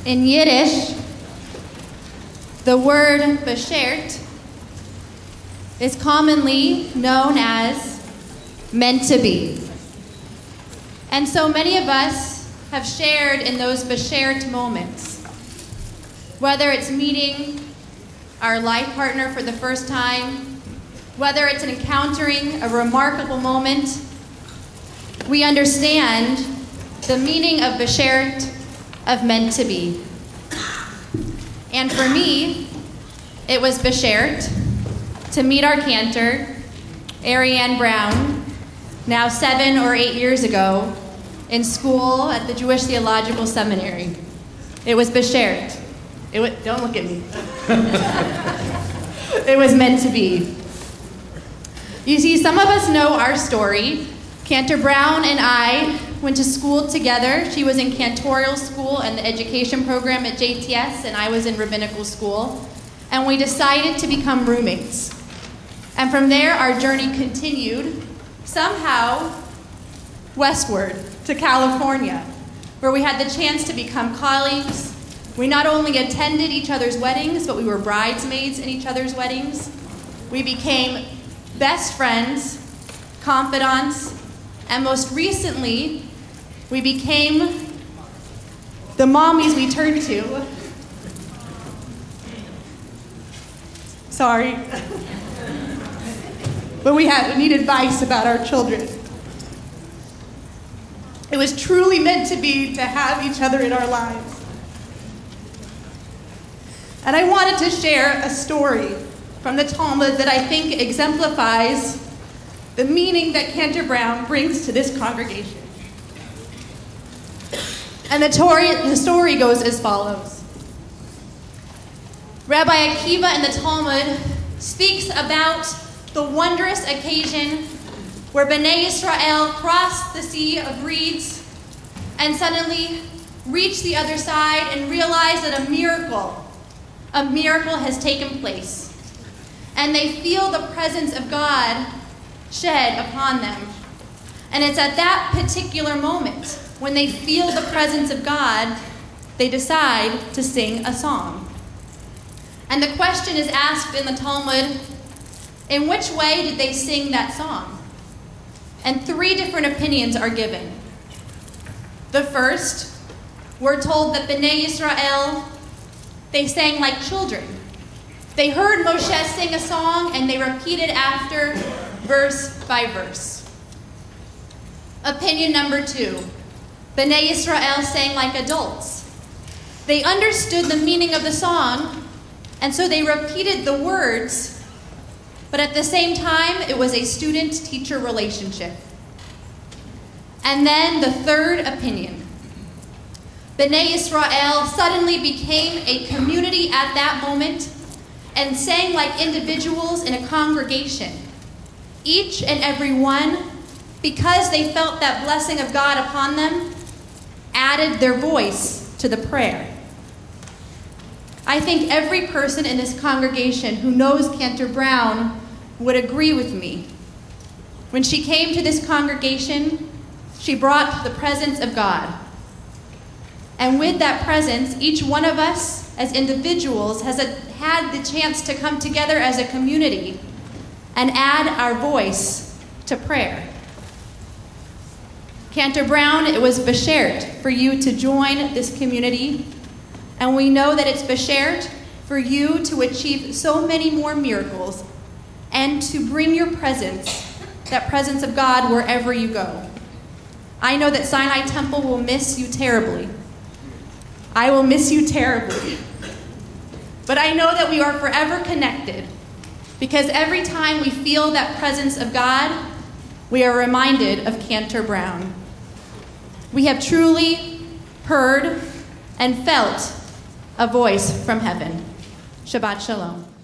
In Yiddish, the word beshert is commonly known as meant to be. And so many of us have shared in those beshert moments. Whether it's meeting our life partner for the first time, whether it's encountering a remarkable moment, we understand the meaning of beshert, of meant to be. And for me, it was beshert to meet our cantor, Ariane Brown, now 7 or 8 years ago, in school at the Jewish Theological Seminary. It was beshert. Don't look at me. It was meant to be. You see, some of us know our story. Cantor Brown and I went to school together. She was in cantorial school and the education program at JTS, and I was in rabbinical school. And we decided to become roommates. And from there, our journey continued, somehow, westward to California, where we had the chance to become colleagues. We not only attended each other's weddings, but we were bridesmaids in each other's weddings. We became best friends, confidants, and most recently, we became the mommies we turned to. Sorry. But we needed advice about our children. It was truly meant to be to have each other in our lives. And I wanted to share a story from the Talmud that I think exemplifies the meaning that Cantor Brown brings to this congregation. And the story goes as follows. Rabbi Akiva in the Talmud speaks about the wondrous occasion where Bnei Yisrael crossed the Sea of Reeds and suddenly reached the other side and realized that a miracle has taken place. And they feel the presence of God shed upon them. And it's at that particular moment, when they feel the presence of God, they decide to sing a song. And the question is asked in the Talmud, in which way did they sing that song? And 3 different opinions are given. The first, we're told that Bnei Yisrael, they sang like children. They heard Moshe sing a song and they repeated after, verse by verse. Opinion number 2, Bnei Yisrael sang like adults. They understood the meaning of the song, and so they repeated the words, but at the same time, it was a student-teacher relationship. And then the third opinion. Bnei Yisrael suddenly became a community at that moment and sang like individuals in a congregation. Each and every one, because they felt that blessing of God upon them, added their voice to the prayer. I think every person in this congregation who knows Cantor Brown would agree with me. When she came to this congregation, she brought the presence of God. And with that presence, each one of us as individuals has had the chance to come together as a community and add our voice to prayer. Cantor Brown, it was beshert for you to join this community, and we know that it's beshert for you to achieve so many more miracles and to bring your presence, that presence of God, wherever you go. I know that Sinai Temple will miss you terribly. I will miss you terribly. But I know that we are forever connected, because every time we feel that presence of God, we are reminded of Cantor Brown. We have truly heard and felt a voice from heaven. Shabbat Shalom.